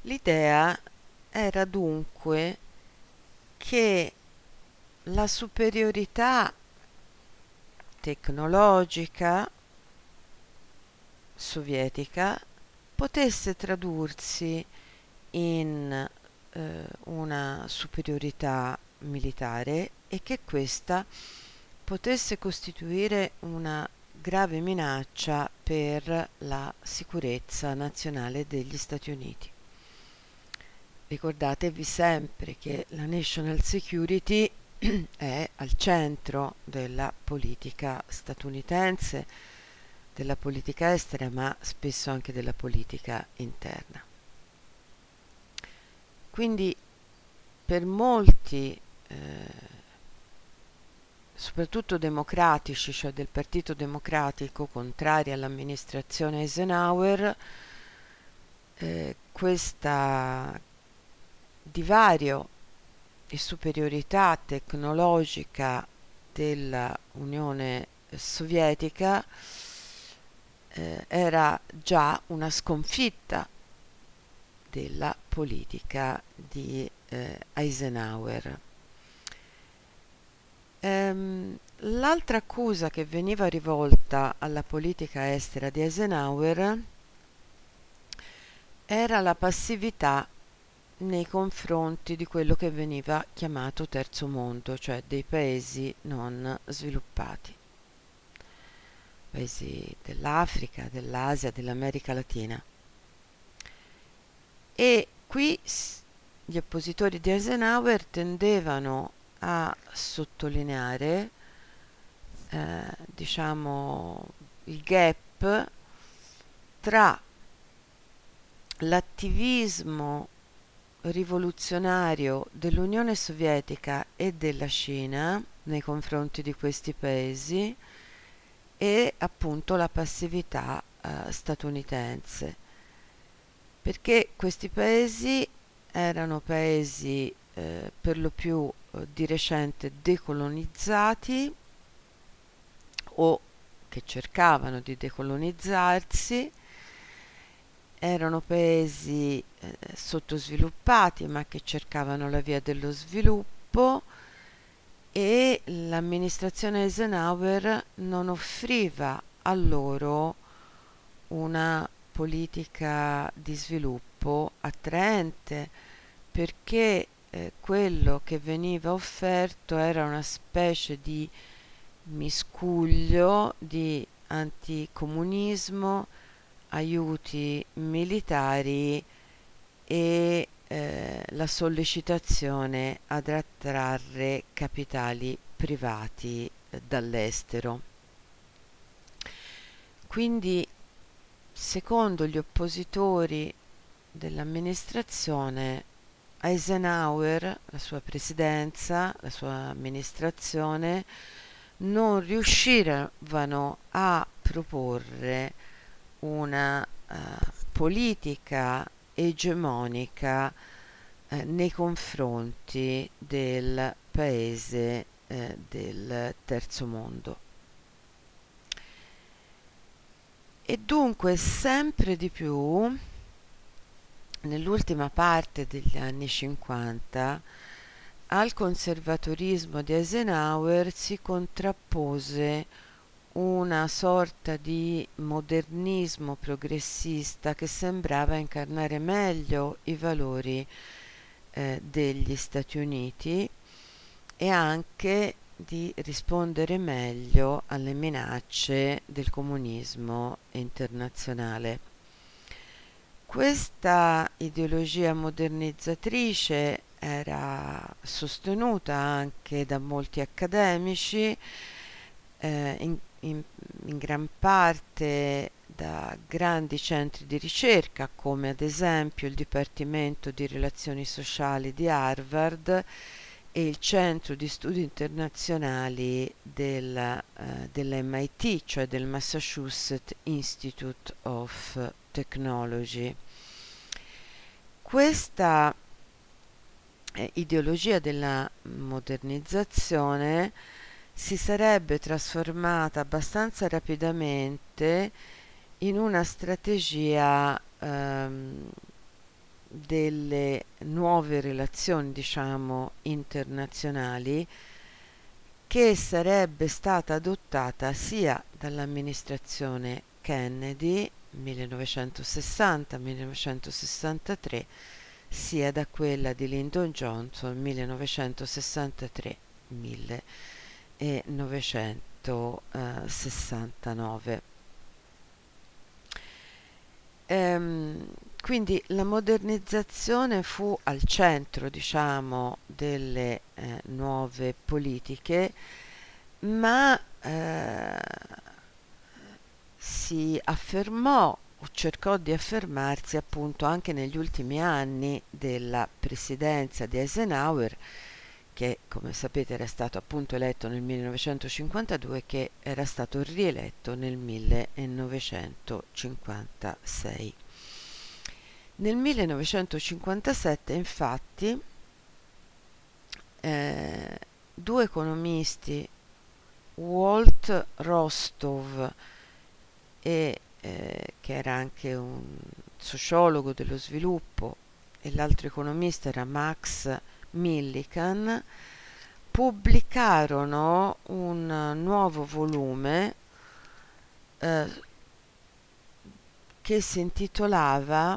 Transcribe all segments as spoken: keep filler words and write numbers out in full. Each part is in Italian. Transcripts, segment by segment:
L'idea era dunque che la superiorità tecnologica sovietica potesse tradursi in eh, una superiorità militare e che questa potesse costituire una grave minaccia per la sicurezza nazionale degli Stati Uniti. Ricordatevi sempre che la national security è al centro della politica statunitense, della politica estera, ma spesso anche della politica interna. Quindi per molti, eh, soprattutto democratici, cioè del Partito Democratico, contrari all'amministrazione Eisenhower, eh, questa divario e superiorità tecnologica della Unione Sovietica eh, era già una sconfitta della politica di eh, Eisenhower. Ehm, l'altra accusa che veniva rivolta alla politica estera di Eisenhower era la passività nei confronti di quello che veniva chiamato terzo mondo, cioè dei paesi non sviluppati, paesi dell'Africa, dell'Asia, dell'America Latina. E qui gli oppositori di Eisenhower tendevano a sottolineare, eh, diciamo, il gap tra l'attivismo rivoluzionario dell'Unione Sovietica e della Cina nei confronti di questi paesi e appunto la passività eh, statunitense, perché questi paesi erano paesi eh, per lo più eh, di recente decolonizzati o che cercavano di decolonizzarsi, erano paesi eh, sottosviluppati ma che cercavano la via dello sviluppo e l'amministrazione Eisenhower non offriva a loro una politica di sviluppo attraente, perché eh, quello che veniva offerto era una specie di miscuglio di anticomunismo, aiuti militari e eh, la sollecitazione ad attrarre capitali privati eh, dall'estero. Quindi, secondo gli oppositori dell'amministrazione, Eisenhower, la sua presidenza, la sua amministrazione non riuscivano a proporre una uh, politica egemonica eh, nei confronti del paese eh, del terzo mondo. E dunque sempre di più nell'ultima parte degli anni cinquanta al conservatorismo di Eisenhower si contrappose una sorta di modernismo progressista che sembrava incarnare meglio i valori eh, degli Stati Uniti e anche di rispondere meglio alle minacce del comunismo internazionale. Questa ideologia modernizzatrice era sostenuta anche da molti accademici, eh, in, in, in gran parte da grandi centri di ricerca come ad esempio il Dipartimento di Relazioni Sociali di Harvard e il Centro di Studi Internazionali del, eh, dell'M I T, cioè del Massachusetts Institute of Technology. Questa eh, ideologia della modernizzazione si sarebbe trasformata abbastanza rapidamente in una strategia ehm, delle nuove relazioni, diciamo, internazionali, che sarebbe stata adottata sia dall'amministrazione Kennedy millenovecentosessanta-millenovecentosessantatré, sia da quella di Lyndon Johnson millenovecentosessantatré-millenovecentosessantanove. Ehm, quindi la modernizzazione fu al centro, diciamo, delle eh, nuove politiche, ma eh, si affermò o cercò di affermarsi appunto anche negli ultimi anni della presidenza di Eisenhower, che come sapete era stato appunto eletto nel millenovecentocinquantadue e che era stato rieletto nel millenovecentocinquantasei. Nel millenovecentocinquantasette infatti eh, due economisti, Walt Rostov, e, eh, che era anche un sociologo dello sviluppo, e l'altro economista era Max Millikan, pubblicarono un nuovo volume eh, che si intitolava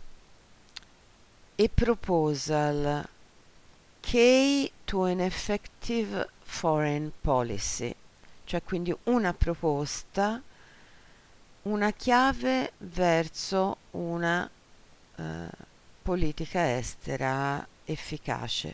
A Proposal Key to an Effective Foreign Policy, cioè quindi una proposta, una chiave verso una eh, politica estera efficace.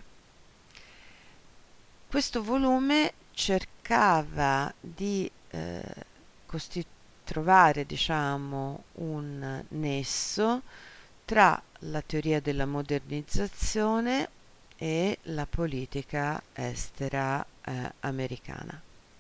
Questo volume cercava di eh, costi- trovare, diciamo, un nesso tra la teoria della modernizzazione e la politica estera eh, americana.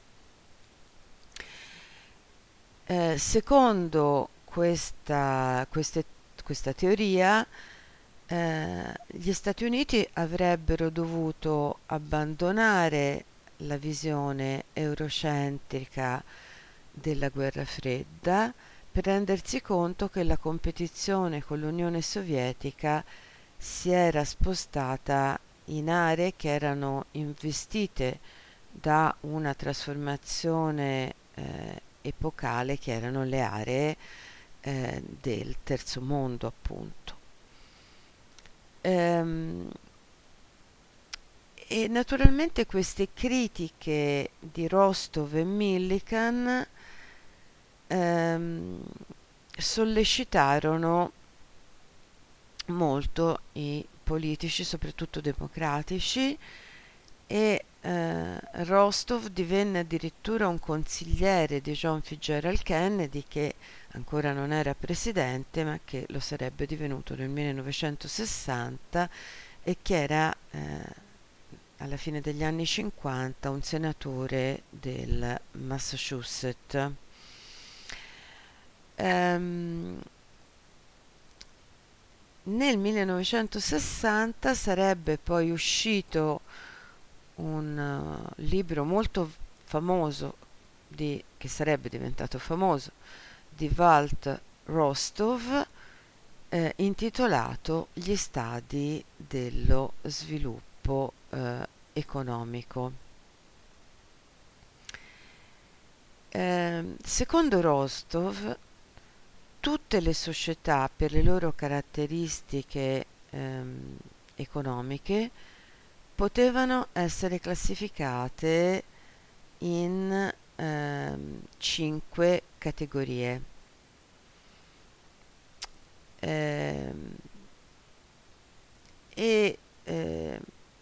Eh, secondo questa, queste, questa teoria, eh, gli Stati Uniti avrebbero dovuto abbandonare la visione eurocentrica della guerra fredda per rendersi conto che la competizione con l'Unione Sovietica si era spostata in aree che erano investite da una trasformazione eh, epocale, che erano le aree eh, del terzo mondo, appunto. Ehm, e naturalmente queste critiche di Rostov e Millikan ehm, sollecitarono molto i politici, soprattutto democratici, e eh, Rostov divenne addirittura un consigliere di John Fitzgerald Kennedy, che ancora non era presidente, ma che lo sarebbe divenuto nel millenovecentosessanta, e che era eh, alla fine degli anni cinquanta un senatore del Massachusetts. Ehm, Nel millenovecentosessanta sarebbe poi uscito un uh, libro molto famoso, di, che sarebbe diventato famoso, di Walt Rostov, eh, intitolato Gli stadi dello sviluppo eh, economico. Eh, secondo Rostov, tutte le società, per le loro caratteristiche ehm, economiche, potevano essere classificate in ehm, cinque categorie. Ehm, e eh,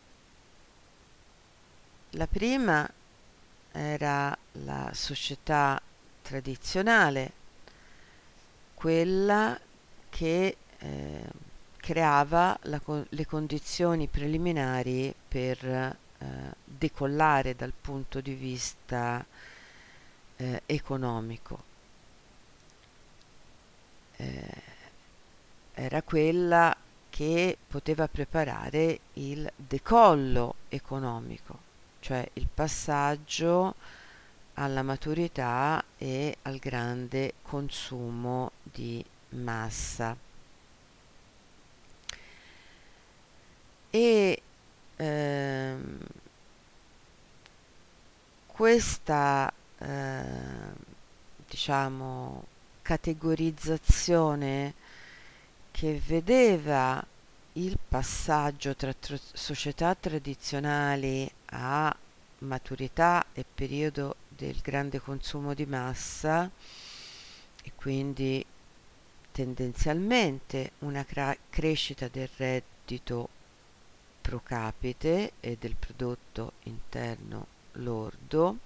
la prima era la società tradizionale, quella che eh, creava la, le condizioni preliminari per eh, decollare dal punto di vista eh, economico. Eh, era quella che poteva preparare il decollo economico, cioè il passaggio alla maturità e al grande consumo di massa. questa eh, diciamo categorizzazione che vedeva il passaggio tra tro- società tradizionali a maturità e periodo del grande consumo di massa, e quindi tendenzialmente una cra- crescita del reddito pro capite e del prodotto interno lordo,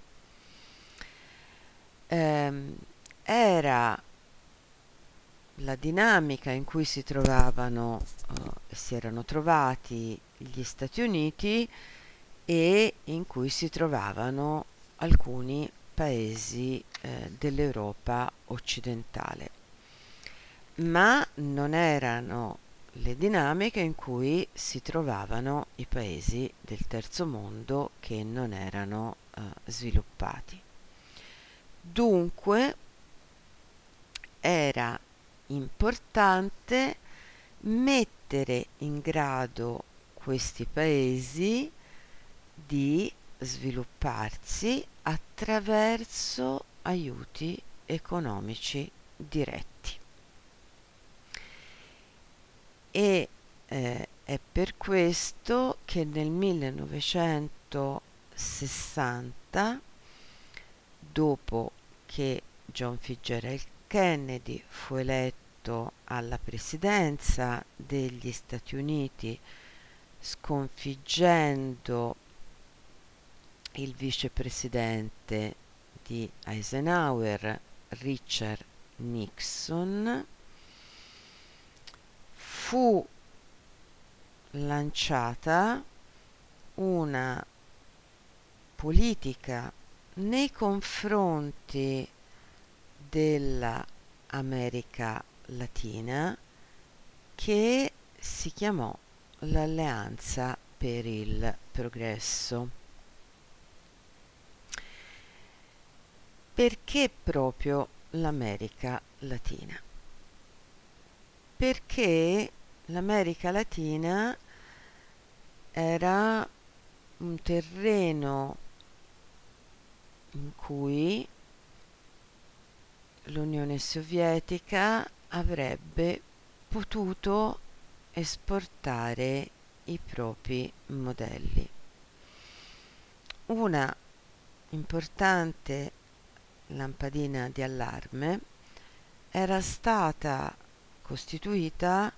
ehm, era la dinamica in cui si trovavano, eh, si erano trovati gli Stati Uniti e in cui si trovavano alcuni paesi eh, dell'Europa occidentale, ma non erano le dinamiche in cui si trovavano i paesi del terzo mondo che non erano eh, sviluppati. Dunque era importante mettere in grado questi paesi di svilupparsi attraverso aiuti economici diretti. E eh, è per questo che nel millenovecentosessanta, dopo che John Fitzgerald Kennedy fu eletto alla presidenza degli Stati Uniti, sconfiggendo il vicepresidente di Eisenhower, Richard Nixon, fu lanciata una politica nei confronti della America Latina che si chiamò l'Alleanza per il Progresso. Perché proprio l'America Latina? Perché l'America Latina era un terreno in cui l'Unione Sovietica avrebbe potuto esportare i propri modelli. Una importante lampadina di allarme era stata costituita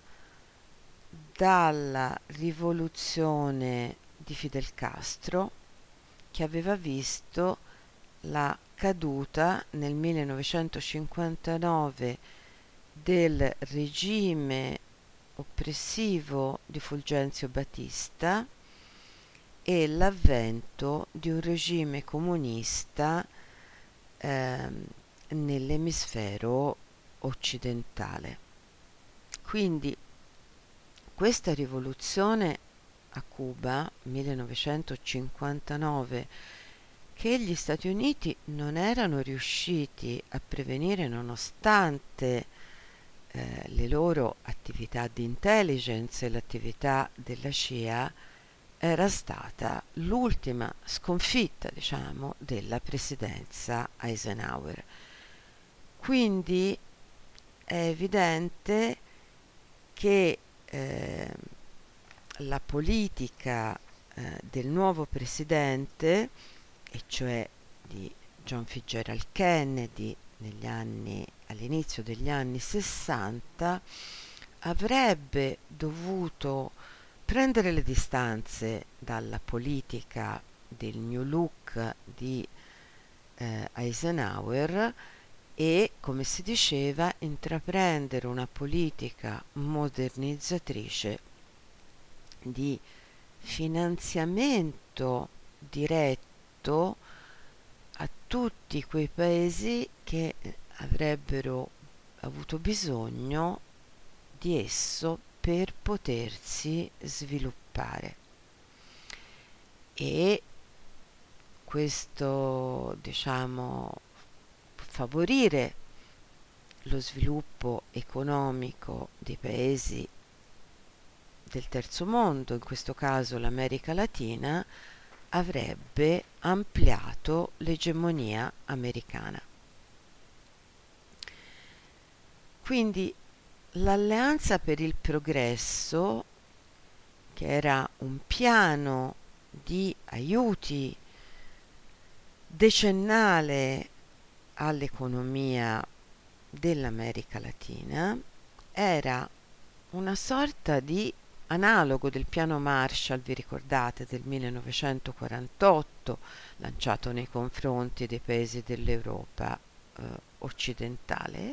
dalla rivoluzione di Fidel Castro, che aveva visto la caduta nel millenovecentocinquantanove del regime oppressivo di Fulgencio Batista e l'avvento di un regime comunista ehm, nell'emisfero occidentale. Quindi questa rivoluzione a Cuba, millenovecentocinquantanove, che gli Stati Uniti non erano riusciti a prevenire nonostante eh, le loro attività di intelligence e l'attività della C I A, era stata l'ultima sconfitta, diciamo, della presidenza Eisenhower. Quindi è evidente che eh, la politica eh, del nuovo presidente, e cioè di John Fitzgerald Kennedy negli anni, all'inizio degli anni sessanta, avrebbe dovuto prendere le distanze dalla politica del New Look di eh, Eisenhower e, come si diceva, intraprendere una politica modernizzatrice di finanziamento diretto a tutti quei paesi che avrebbero avuto bisogno di esso per potersi sviluppare. E questo, diciamo, favorire lo sviluppo economico dei paesi del terzo mondo, in questo caso l'America Latina, avrebbe ampliato l'egemonia americana. Quindi l'Alleanza per il Progresso, che era un piano di aiuti decennale all'economia dell'America Latina, era una sorta di analogo del piano Marshall, vi ricordate, del millenovecentoquarantotto, lanciato nei confronti dei paesi dell'Europa eh, occidentale,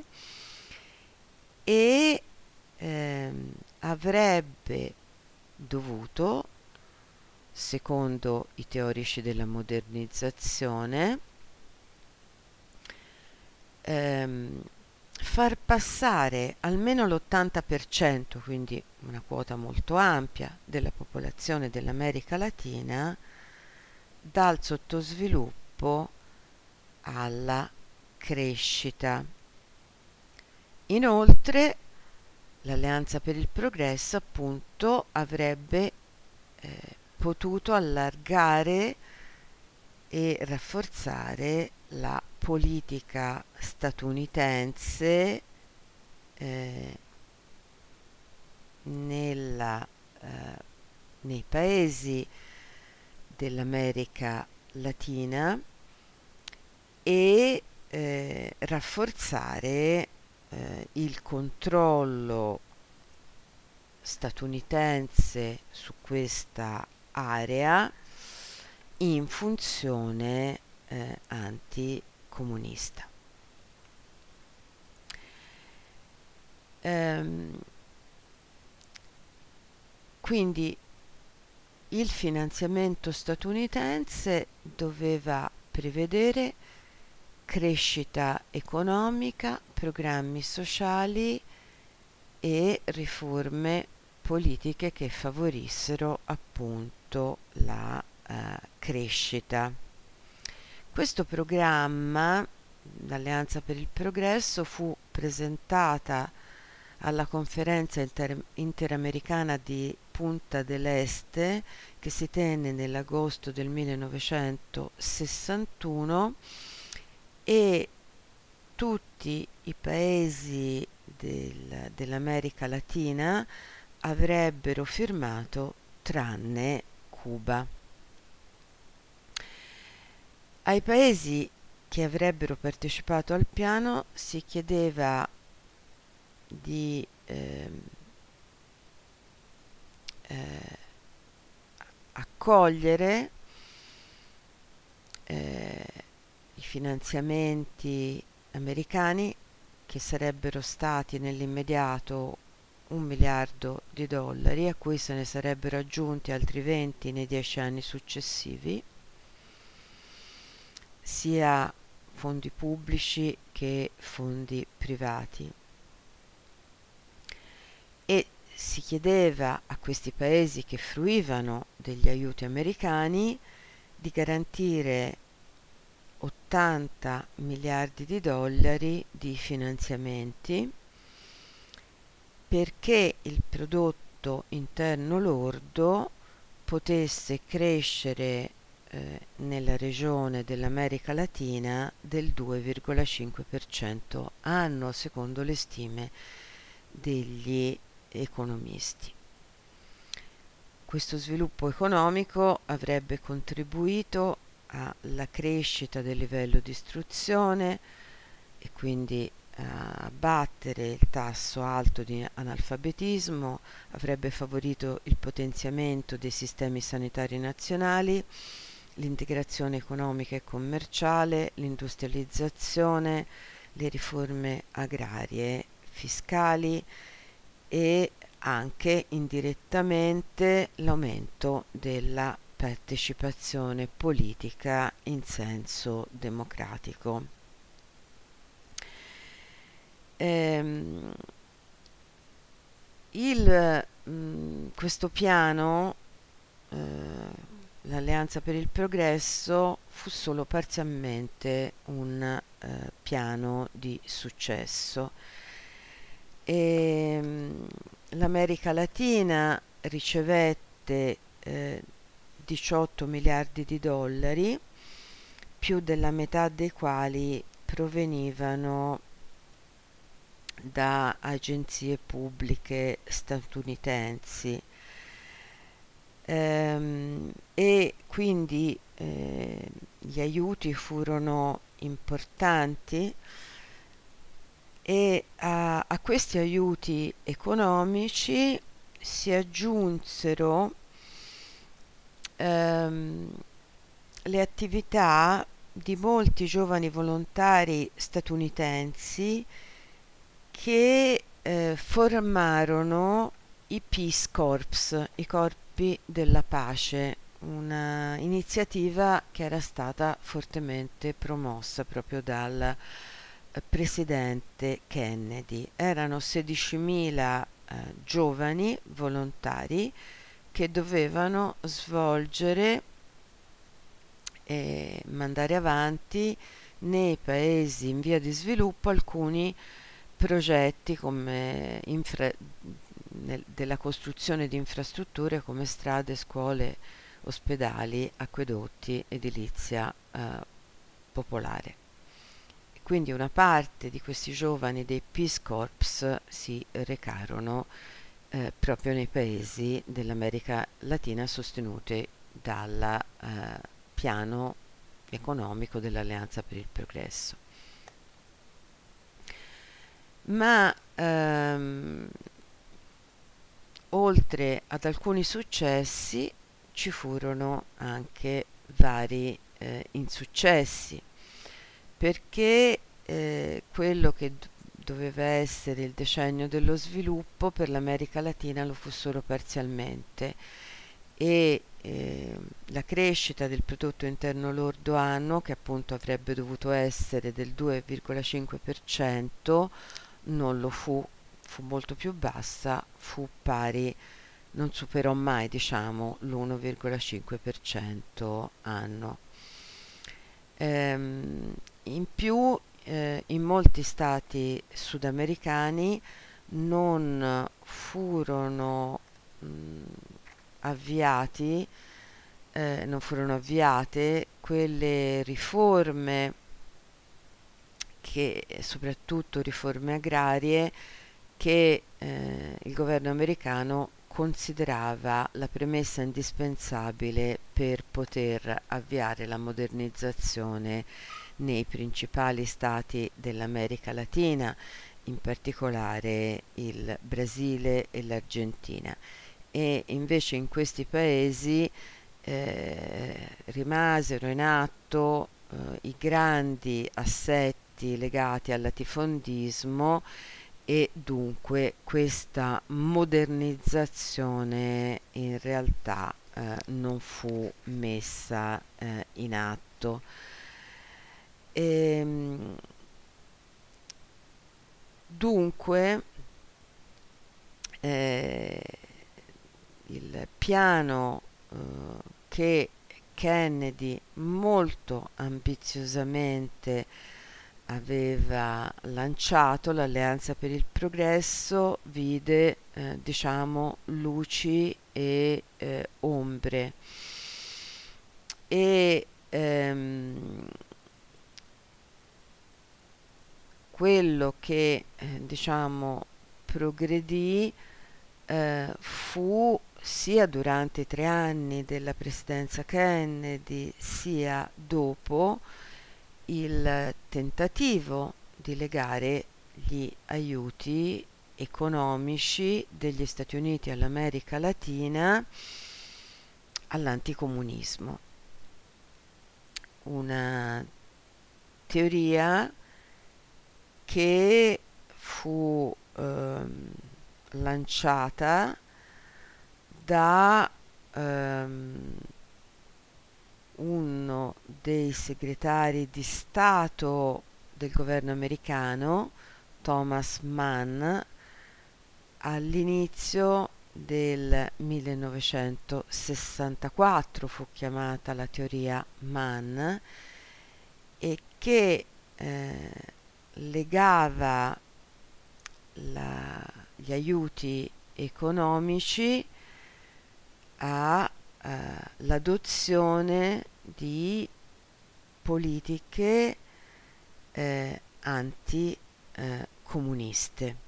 e ehm, avrebbe dovuto, secondo i teorici della modernizzazione, ehm, far passare almeno l'ottanta per cento, quindi una quota molto ampia della popolazione dell'America Latina, dal sottosviluppo alla crescita. Inoltre, l'Alleanza per il Progresso, appunto, avrebbe eh, potuto allargare e rafforzare la politica statunitense eh, nella, eh, nei paesi dell'America Latina e eh, rafforzare eh, il controllo statunitense su questa area in funzione eh, anticomunista. Ehm, quindi il finanziamento statunitense doveva prevedere crescita economica, programmi sociali e riforme politiche che favorissero appunto la uh, crescita. Questo programma, l'Alleanza per il Progresso, fu presentata alla conferenza inter- interamericana di Punta del Este, che si tenne nell'agosto del millenovecentosessantuno, e tutti i paesi del, dell'America Latina avrebbero firmato tranne Cuba. Ai paesi che avrebbero partecipato al piano si chiedeva di eh, eh, accogliere eh, i finanziamenti americani, che sarebbero stati nell'immediato un miliardo di dollari, a cui se ne sarebbero aggiunti altri venti nei dieci anni successivi, sia fondi pubblici che fondi privati. E si chiedeva a questi paesi che fruivano degli aiuti americani di garantire ottanta miliardi di dollari di finanziamenti perché il prodotto interno lordo potesse crescere eh, nella regione dell'America Latina del due virgola cinque per cento annuo, secondo le stime degli economisti. Questo sviluppo economico avrebbe contribuito alla crescita del livello di istruzione e quindi a abbattere il tasso alto di analfabetismo, avrebbe favorito il potenziamento dei sistemi sanitari nazionali, l'integrazione economica e commerciale, l'industrializzazione, le riforme agrarie, fiscali e anche indirettamente l'aumento della partecipazione politica in senso democratico. Ehm, il, mh, questo piano, eh, l'Alleanza per il Progresso, fu solo parzialmente un eh, piano di successo. E, mh, l'America Latina ricevette eh, diciotto miliardi di dollari, più della metà dei quali provenivano da agenzie pubbliche statunitensi. Ehm, e quindi eh, gli aiuti furono importanti e a, a questi aiuti economici si aggiunsero ehm, le attività di molti giovani volontari statunitensi che eh, formarono i Peace Corps, i corpi della pace, una iniziativa che era stata fortemente promossa proprio dal eh, presidente Kennedy. Erano sedicimila eh, giovani volontari che dovevano svolgere e mandare avanti nei paesi in via di sviluppo alcuni progetti come infra- nel- della costruzione di infrastrutture come strade, scuole, ospedali, acquedotti, edilizia eh, popolare. Quindi una parte di questi giovani dei Peace Corps si recarono eh, proprio nei paesi dell'America Latina sostenuti dal eh, piano economico dell'Alleanza per il Progresso. Ma ehm, oltre ad alcuni successi ci furono anche vari eh, insuccessi, perché eh, quello che d- doveva essere il decennio dello sviluppo per l'America Latina lo fu solo parzialmente e eh, la crescita del prodotto interno lordo annuo, che appunto avrebbe dovuto essere del due virgola cinque per cento, non lo fu, fu molto più bassa, fu pari, non superò mai, diciamo, l'uno virgola cinque per cento anno. Ehm, in più, eh, in molti stati sudamericani non furono mh, avviati, eh, non furono avviate quelle riforme che, soprattutto riforme agrarie, che eh, il governo americano considerava la premessa indispensabile per poter avviare la modernizzazione nei principali stati dell'America Latina, in particolare il Brasile e l'Argentina. E invece in questi paesi eh, rimasero in atto eh, i grandi assetti legati al latifondismo e dunque questa modernizzazione in realtà eh, non fu messa eh, in atto. Ehm, dunque eh, il piano eh, che Kennedy molto ambiziosamente aveva lanciato, l'Alleanza per il Progresso, vide eh, diciamo luci e eh, ombre e ehm, quello che eh, diciamo progredì eh, fu sia durante i tre anni della presidenza Kennedy sia dopo il tentativo di legare gli aiuti economici degli Stati Uniti all'America Latina all'anticomunismo. Una teoria che fu ehm, lanciata da ehm, uno dei segretari di Stato del governo americano, Thomas Mann, all'inizio del millenovecentosessantaquattro fu chiamata la teoria Mann e che eh, legava la, gli aiuti economici a eh, l'adozione di politiche eh, anti eh, comuniste.